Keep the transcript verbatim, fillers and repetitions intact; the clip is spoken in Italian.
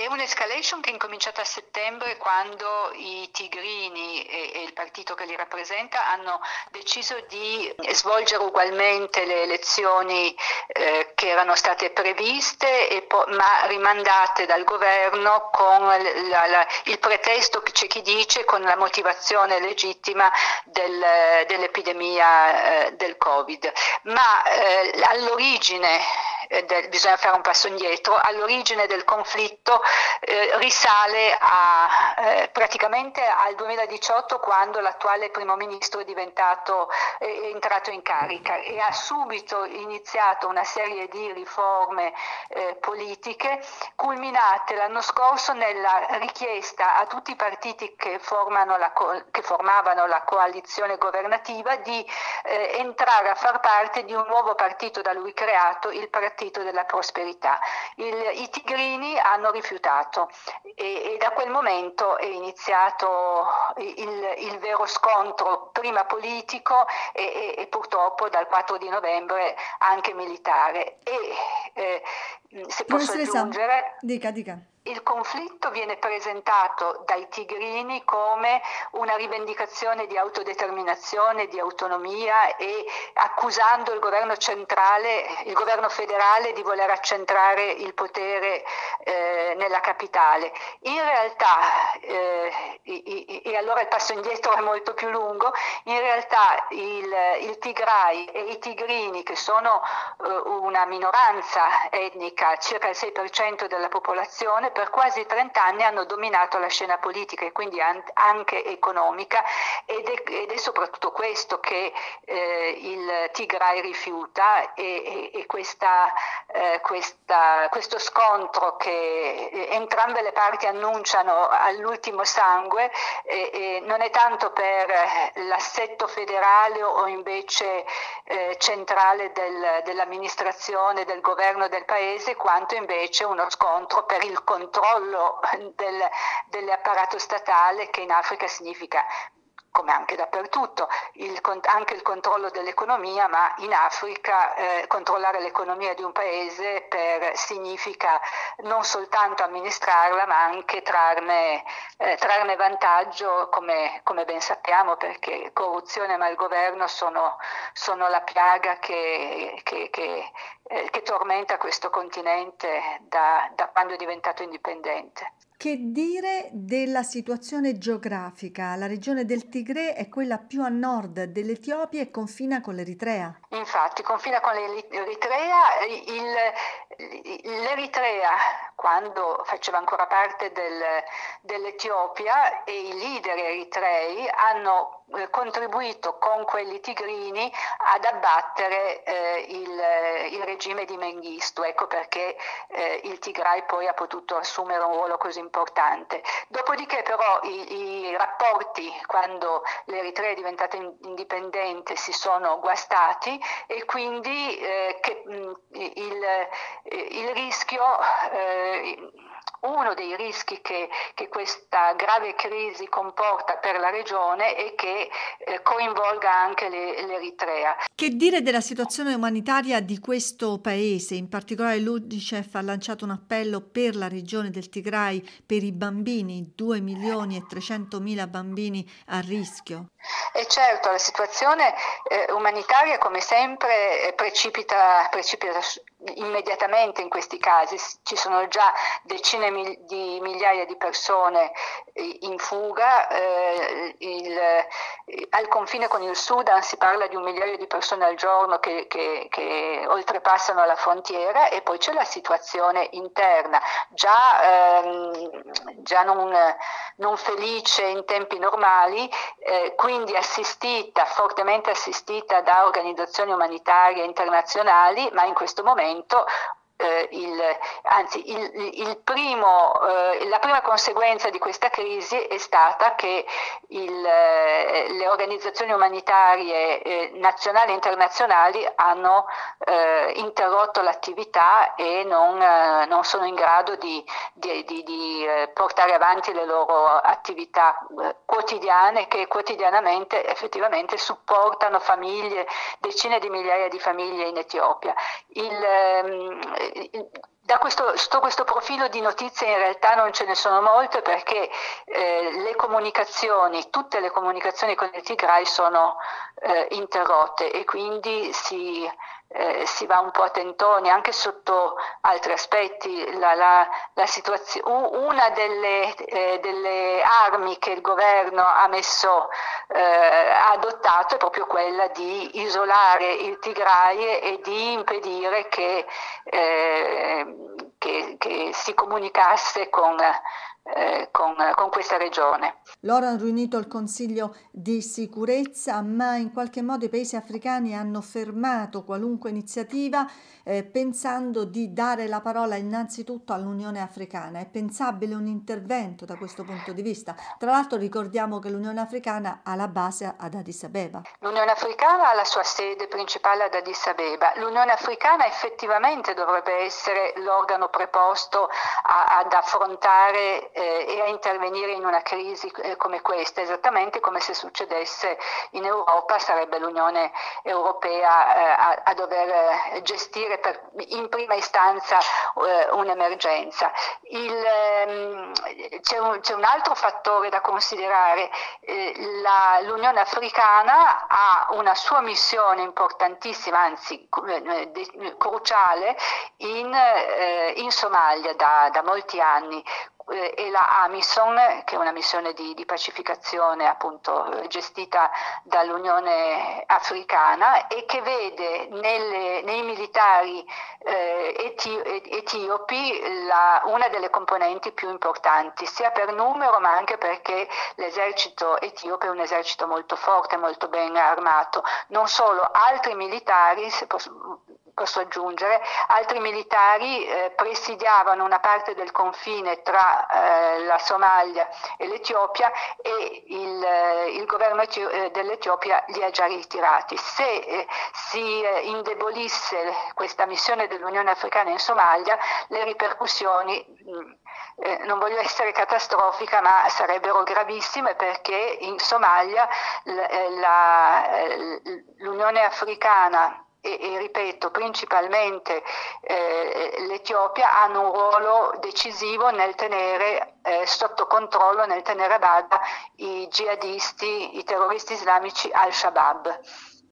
un'escalation che è incominciata a settembre, quando i tigrini e, e il partito che li rappresenta hanno deciso di svolgere ugualmente le elezioni eh, che erano state previste, e po- ma rimandate dal governo con la, la, il pretesto, che c'è chi dice, con la motivazione legittima del, dell'epidemia eh, del Covid. Ma eh, all'origine Del, bisogna fare un passo indietro, all'origine del conflitto eh, risale a, eh, praticamente al duemiladiciotto, quando l'attuale primo ministro è diventato è entrato in carica e ha subito iniziato una serie di riforme eh, politiche, culminate l'anno scorso nella richiesta a tutti i partiti che, formano la co- che formavano la coalizione governativa di eh, entrare a far parte di un nuovo partito da lui creato, il Partito della Prosperità. Il, I tigrini hanno rifiutato e, e da quel momento è iniziato il, il vero scontro, prima politico e, e, e purtroppo dal quattro di novembre anche militare. E eh, se posso aggiungere, dica, dica. Il conflitto viene presentato dai tigrini come una rivendicazione di autodeterminazione, di autonomia, e accusando il governo centrale, il governo federale, di voler accentrare il potere eh, nella capitale. In realtà, eh, e, e allora il passo indietro è molto più lungo, in realtà il, il Tigray e i tigrini, che sono eh, una minoranza etnica, circa il sei per cento della popolazione, per quasi trenta anni hanno dominato la scena politica e quindi anche economica, ed è, ed è soprattutto questo che eh, il Tigray rifiuta, e, e, e questa, eh, questa, questo scontro che entrambe le parti annunciano all'ultimo sangue eh, eh, non è tanto per l'assetto federale o invece eh, centrale del, dell'amministrazione, del governo del paese, quanto invece uno scontro per il controllo del, dell'apparato statale, che in Africa significa, come anche dappertutto, il, anche il controllo dell'economia, ma in Africa eh, controllare l'economia di un paese per, significa non soltanto amministrarla, ma anche trarne, eh, trarne vantaggio, come, come ben sappiamo, perché corruzione e malgoverno sono, sono la piaga che, che, che, eh, che tormenta questo continente da, da quando è diventato indipendente. Che dire della situazione geografica? La regione del Tigray è quella più a nord dell'Etiopia e confina con l'Eritrea. Infatti, confina con l'Eritrea. Il, L'Eritrea, quando faceva ancora parte del, dell'Etiopia, e i leader eritrei hanno eh, contribuito con quelli tigrini ad abbattere eh, il, il regime di Mengistu. Ecco perché eh, il Tigray poi ha potuto assumere un ruolo così importante. Dopodiché però i, i rapporti, quando l'Eritrea è diventata indipendente, si sono guastati, e quindi eh, che, mh, il, il rischio, eh, uno dei rischi che, che questa grave crisi comporta per la regione è che eh, coinvolga anche le, l'Eritrea. Che dire della situazione umanitaria di questo paese? In particolare l'UNICEF ha lanciato un appello per la regione del Tigray, per i bambini, due milioni e trecentomila bambini a rischio. E certo, la situazione eh, umanitaria, come sempre, eh, precipita, precipita immediatamente in questi casi. Ci sono già decine mil- di migliaia di persone eh, in fuga. Eh, il, eh, al confine con il Sudan si parla di un migliaio di persone al giorno che, che, che oltrepassano la frontiera, e poi c'è la situazione interna, già, ehm, già non, non felice in tempi normali, eh, quindi assistita, fortemente assistita da organizzazioni umanitarie internazionali, ma in questo momento eh, il, anzi il, il primo, eh, la prima conseguenza di questa crisi è stata che il, eh, le organizzazioni umanitarie eh, nazionali e internazionali hanno eh, interrotto l'attività e non, eh, non sono in grado di, di, di, di eh, portare avanti le loro attività eh, quotidiane, che quotidianamente effettivamente supportano famiglie, decine di migliaia di famiglie in Etiopia. Il, ehm, Da questo, sotto questo profilo di notizie in realtà non ce ne sono molte, perché eh, le comunicazioni, tutte le comunicazioni con il Tigray sono eh, interrotte, e quindi si, eh, si va un po' a tentoni anche sotto altri aspetti. La, la, la situazio- una delle, eh, delle armi che il governo ha messo, eh, ha adottato, è proprio quella di isolare il Tigray e di impedire che eh, Che, che si comunicasse con, eh, con, con questa regione. Loro hanno riunito il Consiglio di sicurezza, ma in qualche modo i paesi africani hanno fermato qualunque iniziativa, eh, pensando di dare la parola innanzitutto all'Unione Africana. È pensabile un intervento da questo punto di vista? Tra l'altro ricordiamo che l'Unione Africana ha la base ad Addis Abeba. L'Unione Africana ha la sua sede principale ad Addis Abeba. L'Unione Africana effettivamente dovrebbe essere l'organo preposto a, ad affrontare eh, e a intervenire in una crisi eh, come questa, esattamente come se succedesse in Europa. Sarebbe l'Unione Europea eh, a, a dover eh, gestire per, in prima istanza eh, un'emergenza. Il, ehm, c'è, un, c'è un altro fattore da considerare. Eh, la, L'Unione Africana ha una sua missione importantissima, anzi cruciale, in, eh, in Somalia da, da molti anni, eh, e la AMISOM, che è una missione di, di pacificazione appunto gestita dall'Unione Africana, e che vede nelle, nei militari eh, eti, etiopi la, una delle componenti più importanti, sia per numero ma anche perché l'esercito etiope è un esercito molto forte, molto ben armato. Non solo, altri militari, se posso, posso aggiungere, altri militari eh, presidiavano una parte del confine tra eh, la Somalia e l'Etiopia, e il, eh, il governo etio- eh, dell'Etiopia li ha già ritirati. Se eh, si eh, indebolisse questa missione dell'Unione Africana in Somalia, le ripercussioni, mh, eh, non voglio essere catastrofica, ma sarebbero gravissime, perché in Somalia l- la, l'Unione Africana e, e ripeto principalmente eh, l'Etiopia hanno un ruolo decisivo nel tenere eh, sotto controllo, nel tenere a bada i jihadisti, i terroristi islamici Al-Shabaab.